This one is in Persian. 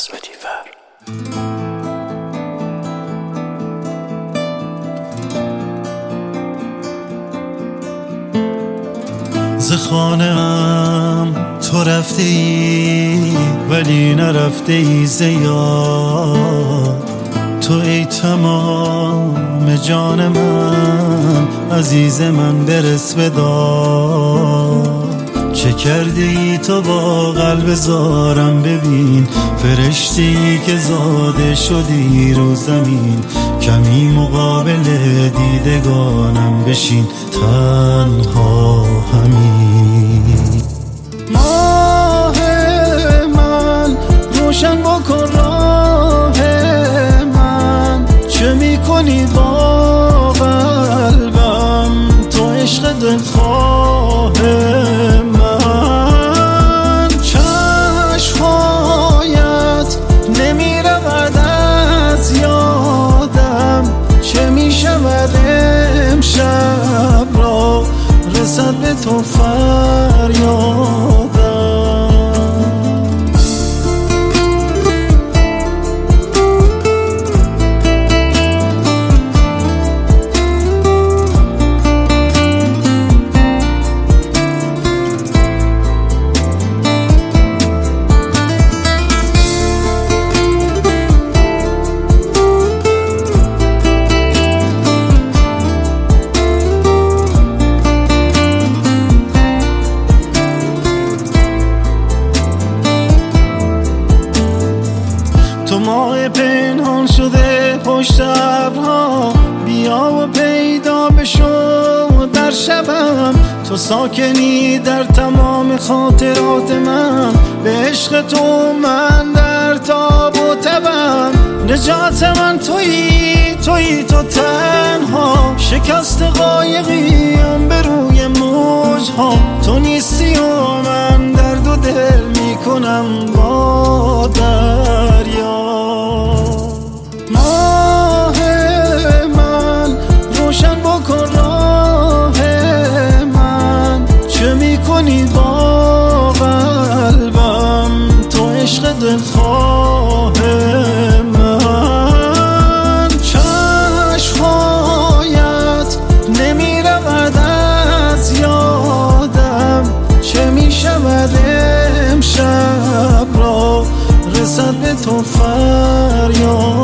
لوتیفر. ز خانه ام تو رفته ای ولی نرفته ای ز یاد. تو ای تمام جان من، عزیز من برس به داد. چه کرده ای تو با قلب زارم؟ ببین فرشته‌ای که زاده شدی رو زمین. کمی مقابل دیدگانم بشین تنها همین. ماه من روشن بکن راه من، چه میکنی با قلبم؟ تو عشق دلخواه من. چشم‌هایت نمیرود از یادم، چه میشود امشب را رسد به تو فریادم. تو ماه پنهان شده پشت ابرها، بیا و پیدا بشو در شبم. تو ساکنی در تمام خاطرات من، به عشق تو من در تاب و تبم. نجات من تویی تو تنها، شکست قایقیم به روی موجها. تو نیستی و من درد و دل میکنم با دریا. ماه من روشن بکن راه من، چه میکنی با قلبم؟ تو عشق دلخواه من. چشم‌هایت نمیرود از یادم، چه میشود امشب را رسد به تو فریاد.